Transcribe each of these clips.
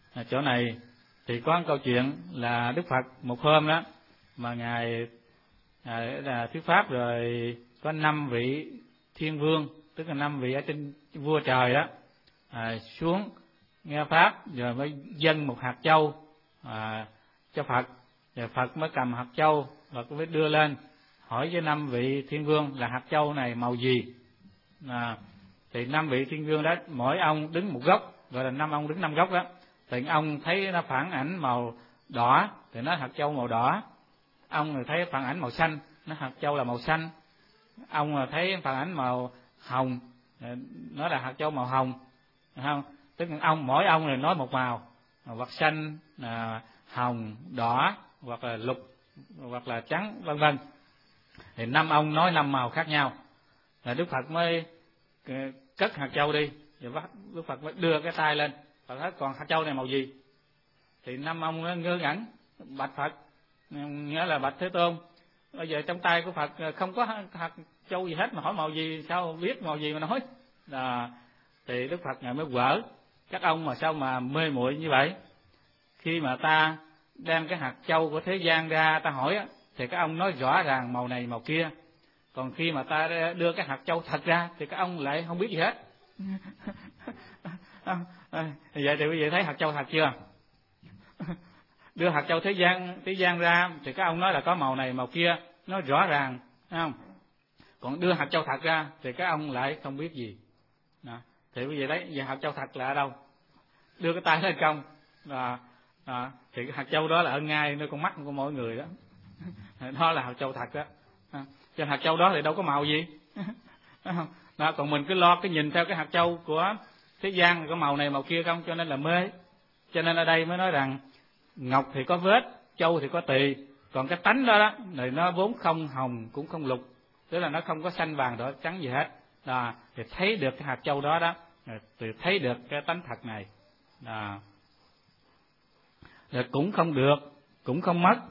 Chỗ này thì có một câu chuyện là Đức Phật một hôm đó mà ngài là thuyết pháp, rồi có 5 vị thiên vương, tức là 5 vị ở trên vua trời đó xuống nghe pháp, rồi mới dâng một hạt châu cho Phật, rồi Phật mới cầm hạt châu và mới đưa lên hỏi với 5 vị thiên vương là hạt châu này màu gì. Thì 5 vị thiên vương đó mỗi ông đứng một góc, gọi là 5 ông đứng 5 góc đó. Thì ông thấy nó phản ảnh màu đỏ thì nó hạt châu màu đỏ, ông rồi thấy phản ảnh màu xanh, nó hạt châu là màu xanh, ông rồi thấy phản ảnh màu hồng, nó là hạt châu màu hồng, phải không? Tức là mỗi ông rồi nói một màu, hoặc xanh, hồng, đỏ, hoặc là lục, hoặc là trắng, vân vân. Thì 5 ông nói 5 màu khác nhau. Rồi Đức Phật mới cất hạt châu đi, rồi Đức Phật mới đưa cái tay lên, Phật nói còn hạt châu này màu gì? Thì 5 ông nó ngơ ngẩn, bạch Phật, nghĩa là bạch Thế Tôn, bây giờ trong tay của Phật không có hạt châu gì hết mà hỏi màu gì, sao biết màu gì mà nói. Thì Đức Phật ngài mới quở, các ông mà sao mà mê muội như vậy? Khi mà ta đem cái hạt châu của thế gian ra ta hỏi á, thì các ông nói rõ ràng màu này màu kia, còn khi mà ta đưa cái hạt châu thật ra thì các ông lại không biết gì hết. Vậy thì quý vị thấy hạt châu thật chưa? Đưa hạt châu thế gian ra thì các ông nói là có màu này màu kia, nói rõ ràng, thấy không? Còn đưa hạt châu thật ra thì các ông lại không biết gì. Thì quý vị thấy vậy hạt châu thật là ở đâu? Đưa cái tay lên trong thì cái hạt châu đó là ở ngay nơi con mắt của mỗi người đó. Đó là hạt châu thật đó. Cho hạt châu đó thì đâu có màu gì. Đó, còn mình cứ lo cái nhìn theo cái hạt châu của thế gian có màu này màu kia không, cho nên là mê. Cho nên ở đây mới nói rằng ngọc thì có vết, châu thì có tỳ, còn cái tánh đó thì nó vốn không hồng cũng không lục, tức là nó không có xanh vàng đỏ trắng gì hết. Thì thấy được cái hạt châu đó thì thấy được cái tánh thật này. Rồi cũng không được, cũng không mất.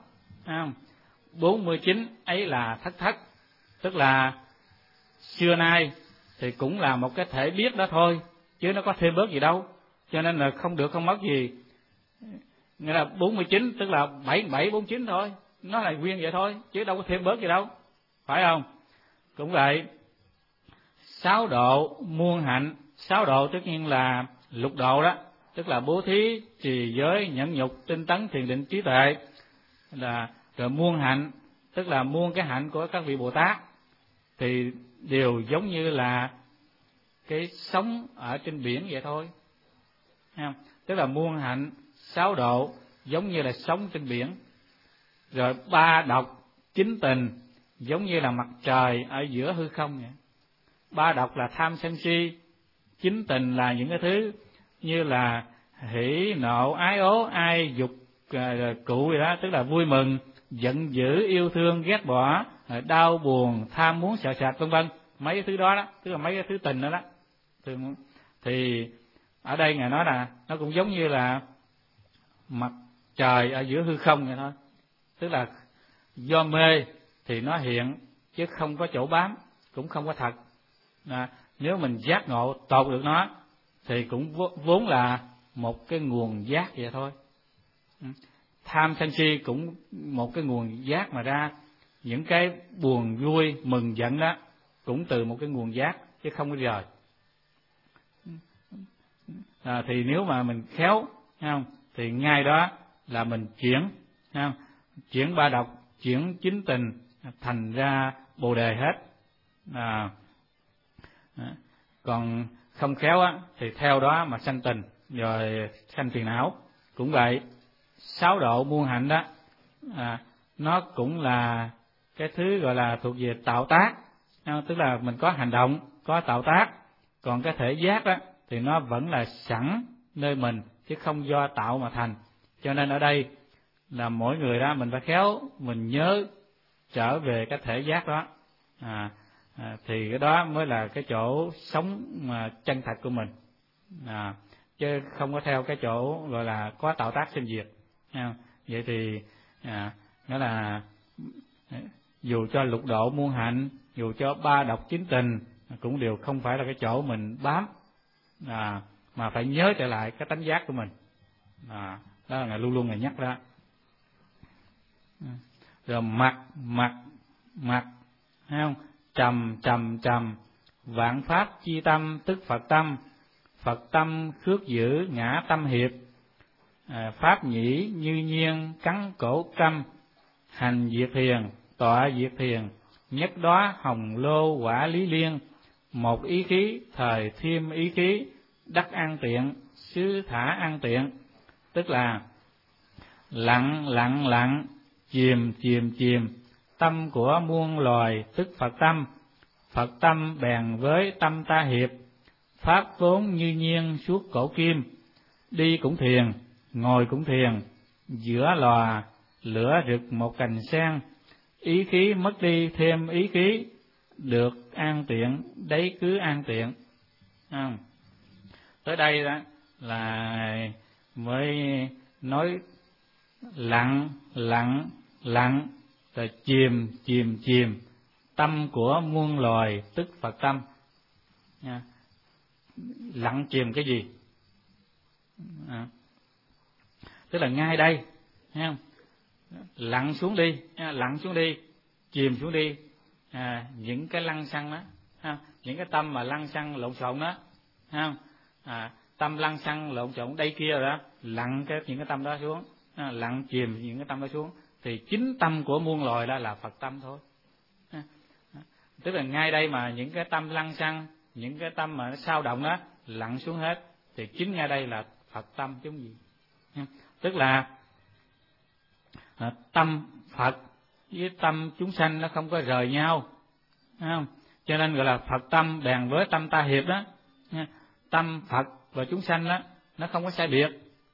49 ấy là thất, tức là xưa nay thì cũng là một cái thể biết đó thôi, chứ nó có thêm bớt gì đâu, cho nên là không được không mất gì. Nghĩa là 49 tức là 4749 thôi, nó là nguyên vậy thôi, chứ đâu có thêm bớt gì đâu, phải không? Cũng vậy. 6 độ muôn hạnh, 6 độ tất nhiên là lục độ đó, tức là bố thí, trì giới, nhẫn nhục, tinh tấn, thiền định, trí tuệ. Rồi muôn hạnh, tức là muôn cái hạnh của các vị Bồ Tát thì đều giống như là cái sóng ở trên biển vậy thôi. Tức là muôn hạnh 6 độ giống như là sóng trên biển. Rồi 3 độc 9 tình giống như là mặt trời ở giữa hư không vậy. 3 độc là tham sân si, 9 tình là những cái thứ như là hỉ nộ ái ố ai dục cụ gì đó, tức là vui mừng, giận dữ, yêu thương, ghét bỏ, đau buồn, tham muốn, sợ sệt, vân vân. Mấy cái thứ đó tức là mấy cái thứ tình đó. Thì ở đây ngài nói là nó cũng giống như là mặt trời ở giữa hư không vậy thôi, tức là do mê thì nó hiện chứ không có chỗ bám, cũng không có thật. Nếu mình giác ngộ tột được nó thì cũng vốn là một cái nguồn giác vậy thôi. Tham sân si cũng một cái nguồn giác mà ra, những cái buồn vui mừng giận đó cũng từ một cái nguồn giác chứ không có rời. Thì nếu mà mình khéo, không, thì ngay đó là mình chuyển 3 độc, chuyển 9 tình thành ra Bồ đề hết. Còn không khéo thì theo đó mà sanh tình rồi sanh phiền não. Cũng vậy, 6 độ muôn hạnh đó nó cũng là cái thứ gọi là thuộc về tạo tác, tức là mình có hành động, có tạo tác. Còn cái thể giác đó thì nó vẫn là sẵn nơi mình chứ không do tạo mà thành. Cho nên ở đây là mỗi người đó mình phải khéo, mình nhớ trở về cái thể giác đó, thì cái đó mới là cái chỗ sống mà chân thật của mình, chứ không có theo cái chỗ gọi là có tạo tác sinh diệt. Vậy thì nghĩa là dù cho lục độ muôn hạnh, dù cho 3 độc 9 tình cũng đều không phải là cái chỗ mình bám, mà phải nhớ trở lại cái tánh giác của mình. Đó là Ngài luôn luôn Ngài nhắc đó. Rồi mặt thấy không? Trầm vạn pháp chi tâm tức Phật tâm, Phật tâm khước giữ ngã tâm hiệp, pháp nhĩ như nhiên cắn cổ câm, hành diệt thiền tọa diệt thiền, nhất đóa hồng lô quả lý liên, một ý khí thời thêm ý khí, đắc an tiện xứ thả an tiện. Tức là lặng chìm, tâm của muôn loài tức Phật tâm, Phật tâm bèn với tâm ta hiệp, pháp vốn như nhiên suốt cổ kim, đi cũng thiền, ngồi cũng thiền, giữa lò lửa rực một cành sen, ý khí mất đi thêm ý khí, được an tiện đấy cứ an tiện. Tới đây đó là mới nói lặng rồi chìm, tâm của muôn loài tức Phật tâm. Lặng chìm cái gì? Tức là ngay đây, thấy không? Lặng xuống đi, chìm xuống đi. Những cái lăng xăng đó, những cái tâm mà lăng xăng lộn xộn đó, thấy không? Tâm lăng xăng lộn xộn đây kia rồi đó, lặng những cái tâm đó xuống, lặng chìm những cái tâm đó xuống, thì chính tâm của muôn loài đó là Phật tâm thôi. Tức là ngay đây mà những cái tâm lăng xăng, những cái tâm mà nó sao động đó lặng xuống hết, thì chính ngay đây là Phật tâm chứ gì. Tức là tâm Phật với tâm chúng sanh nó không có rời nhau, thấy không? Cho nên gọi là Phật tâm bèn với tâm ta hiệp đó. Tâm Phật và chúng sanh đó nó không có sai biệt.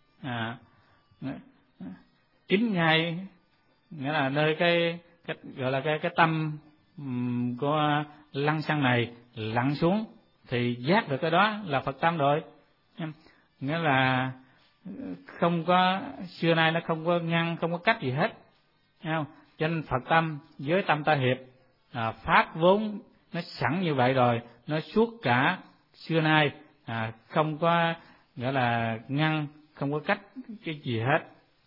Chính ngay nghĩa là nơi cái gọi là cái tâm của lăng xăng này lặn xuống thì giác được cái đó là Phật tâm rồi. Nghĩa là không có, xưa nay nó không có ngăn, không có cách gì hết, thấy không? Cho nên Phật tâm với tâm ta hiệp, pháp vốn nó sẵn như vậy rồi, nó suốt cả xưa nay, không có nghĩa là ngăn, không có cách cái gì hết.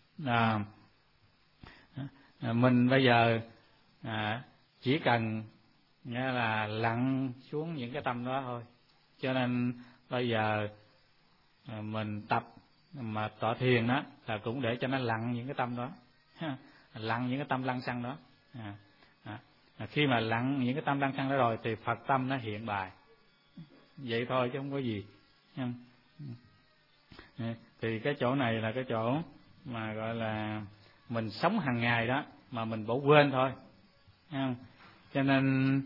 Mình bây giờ chỉ cần nghĩa là lặn xuống những cái tâm đó thôi. Cho nên bây giờ mình tập mà tọa thiền đó là cũng để cho nó lặn những cái tâm đó, lặn những cái tâm lăng xăng đó. Khi mà lặn những cái tâm lăng xăng đó rồi thì Phật tâm nó hiện bài, vậy thôi chứ không có gì. Thì cái chỗ này là cái chỗ mà gọi là mình sống hàng ngày đó mà mình bỏ quên thôi, cho nên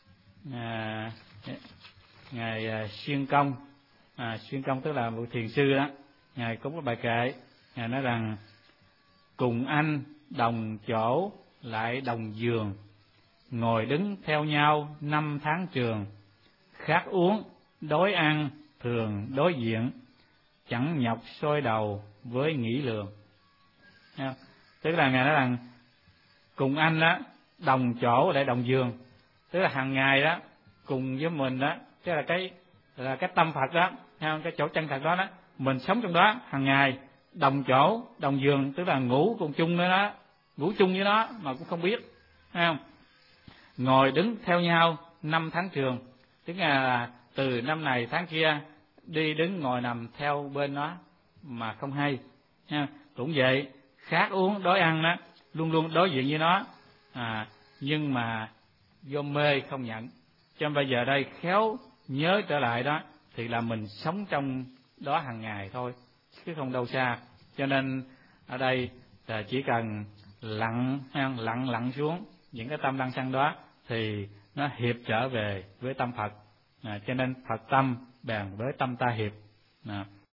ngài Xuyên Công tức là một thiền sư đó, ngài có một bài kệ, ngài nói rằng: cùng anh đồng chỗ lại đồng giường, ngồi đứng theo nhau 5 tháng trường, khát uống đói ăn thường đối diện, chẳng nhọc soi đầu với nghĩ lường. Tức là ngài nói rằng cùng anh đó đồng chỗ lại đồng giường, tức là hàng ngày đó cùng với mình đó, tức là cái tâm Phật đó, cái chỗ chân thật đó đó, mình sống trong đó hàng ngày, đồng chỗ đồng giường, tức là ngủ cùng chung với nó, ngủ chung với nó mà cũng không biết, thấy không? Ngồi đứng theo nhau 5 tháng trường, tức là từ năm này tháng kia đi đứng ngồi nằm theo bên nó mà không hay. Cũng vậy, khát uống đói ăn đó, luôn luôn đối diện với nó, nhưng mà do mê không nhận. Cho nên bây giờ đây khéo nhớ trở lại đó thì là mình sống trong đó hàng ngày thôi, chứ không đâu xa. Cho nên ở đây là chỉ cần lặn xuống những cái tâm lăng xăng đó thì nó hiệp trở về với tâm Phật. Cho nên Phật tâm bèn với tâm ta hiệp.